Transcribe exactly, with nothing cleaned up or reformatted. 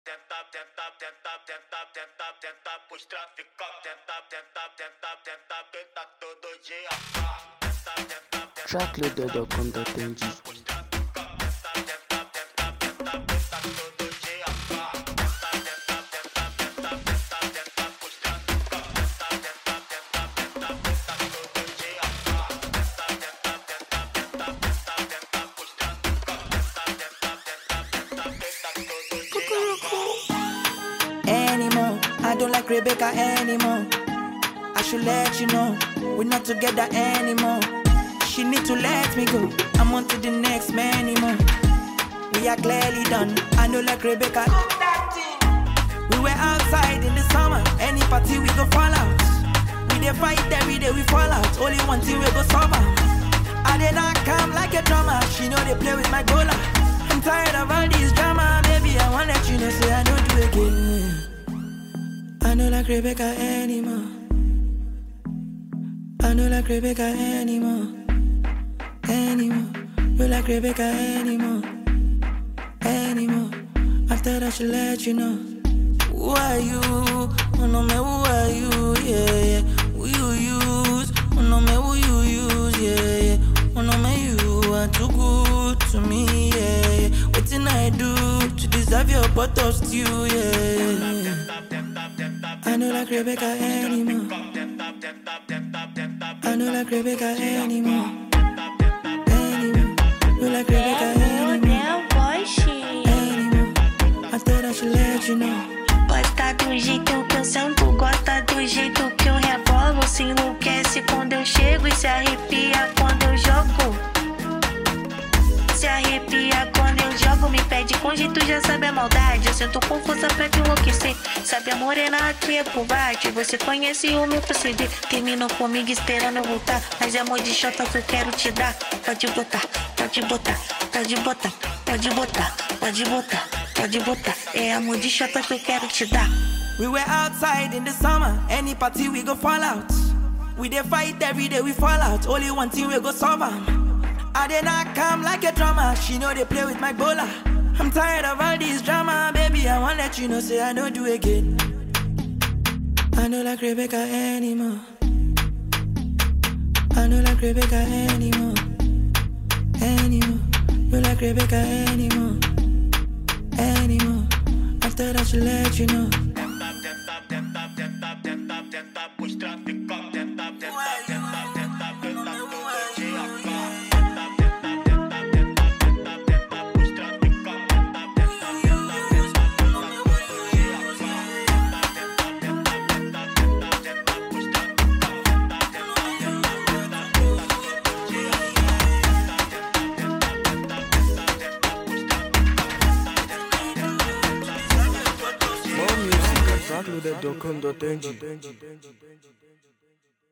Tenta, tenta, tenta, tenta, tenta, tenta pros traficar. Tenta, tenta, tenta, tenta, tenta todo dia. Tenta, tenta, tenta, Track leader quando atende. pros traficar. Tenta, tenta, tenta, tenta, tenta todo dia. Tenta, tenta, tenta, tenta, tenta, tenta pros traficar. Tenta, tenta, tenta, tenta, tenta todo dia. Tenta, tenta, tenta, tenta, tenta, tenta pros traficar. Tenta, tenta, tenta, tenta, tenta todo dia. Anymore, I don't like Rebecca anymore. I should let you know, we're not together anymore. She need to let me go, I'm on to the next man anymore. We are clearly done, I don't like Rebecca. We were outside in the summer, any party we go fall out. We dey fight every day, we fall out, only one thing we go solve out. I did not come like a drummer, she know they play with my gola. I'm tired of all this drama, baby, I wanna let you know, say I don't do it again. I don't like Rebecca anymore. I don't like Rebecca anymore. Anymore. You like Rebecca anymore. Anymore. After that, she let you know. Who are you? Oh no, me, who are you? Yeah, yeah. Who you use? Oh no, me, who you use? Yeah, yeah. Oh no, me, you are too good to me. Yeah, yeah. What did I do to deserve your pot of stew? Yeah, yeah. I don't like Rebecca anymore. I don't like Rebecca anymore. Anymore. You like Rebecca anymore. Anymore. After that, she let you know. Gosta do jeito que eu sento, gosta do jeito que eu rebolo. Se enlouquece quando eu chego e se arrepia quando eu jogo. Se arrepia quando eu jogo, me pede com jeito, já sabe a maldade. Eu sinto com força pra te enlouquecer. Sabe a morena que é covarde. Você conhece o meu proceder. Terminou comigo esperando eu voltar, mas é amor de chota que eu quero te dar. Pode botar, pode botar, pode botar, pode botar, pode botar, pode botar. É amor de chota que eu quero te dar. We were outside in the summer, any party we go fall out. We dey fight every day, we fall out, only one thing we go solve am. I did not come like a drummer, she know they play with my bola. I'm tired of all this drama, baby, I wanna let you know, say I don't do it again. I don't like Rebecca anymore. I don't like Rebecca anymore. Anymore. You like Rebecca anymore. Anymore. After that, she let you know. Tenta, tenta, tenta, tenta, tenta, tenta pros traficar. Tenta, tenta, tenta, tenta, tenta todo dia. Tenta, tenta, tenta, tenta, tenta, tenta pros traficar. Tenta, tenta, tenta, tenta, tenta todo dia. Tenta, tenta, tenta, tenta, tenta, tenta pros traficar. Tenta, tenta, tenta, tenta, tenta todo dia. Tenta, tenta, tenta, tenta, tenta pros traficar. More music, track leader quando atende.